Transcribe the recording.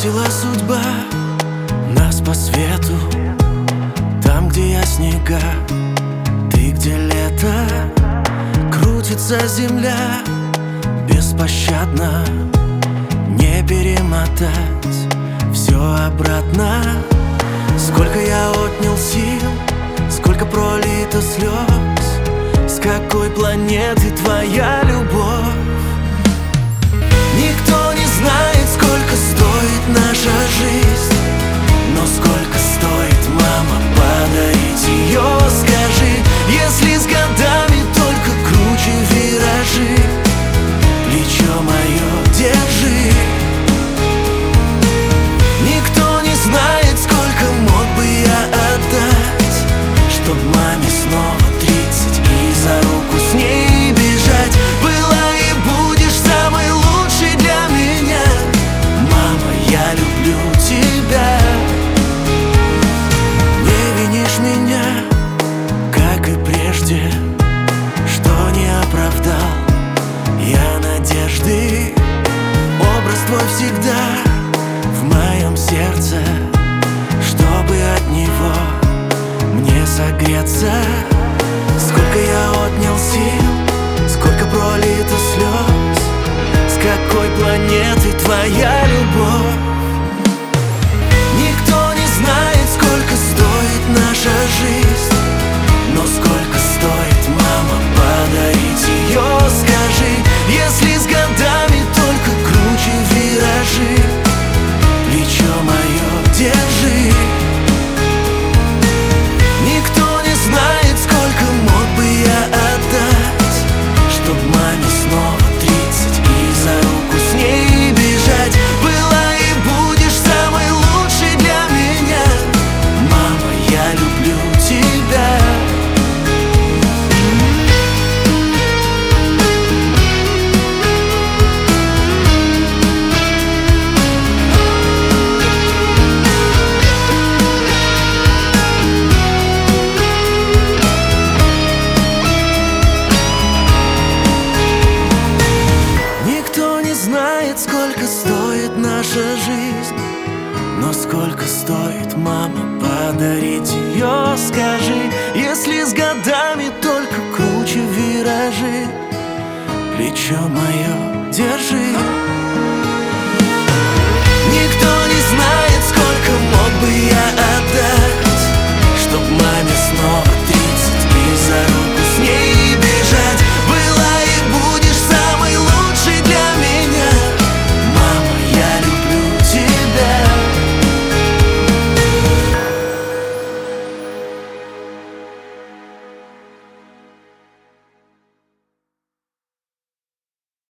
Бросила судьба нас по свету, там, где я снега, ты, где лето. Крутится земля беспощадно, не перемотать все обратно. Сколько я отнял сил, сколько пролито слез, с какой планеты твоя любовь? Никто не знает, сколько стоит наша жизнь, но сколько стоит, мама, подарить ее, скажи. Если с годами только круче виражи, плечо мое держи. Никто не знает, сколько мог бы я отдать, чтоб маме снова 30 и за руку с ней бежать. Была и будешь самой лучшей для меня, мама, я люблю тебя. Не винишь меня, как и прежде, что не оправдал я надежды. Образ твой всегда в моем сердце, чтобы от него мне согреться. Сколько я отнял сил, сколько пролито слез, с какой планеты твоя любовь? Никто не знает, сколько стоит наша жизнь, но сколько стоит, мама, подарить ее, скажи. Если с годами только круче виражи, плечо мое держи. Никто не знает, сколько мог бы я отдать, чтоб маме снова 30 и за руку с ней бежать. Была и будешь самой лучшей для меня, мама, я люблю тебя. Знает, сколько стоит наша жизнь, но сколько стоит, мама, подарить ее, скажи. Если с годами только круче виражи, плечо мое держи.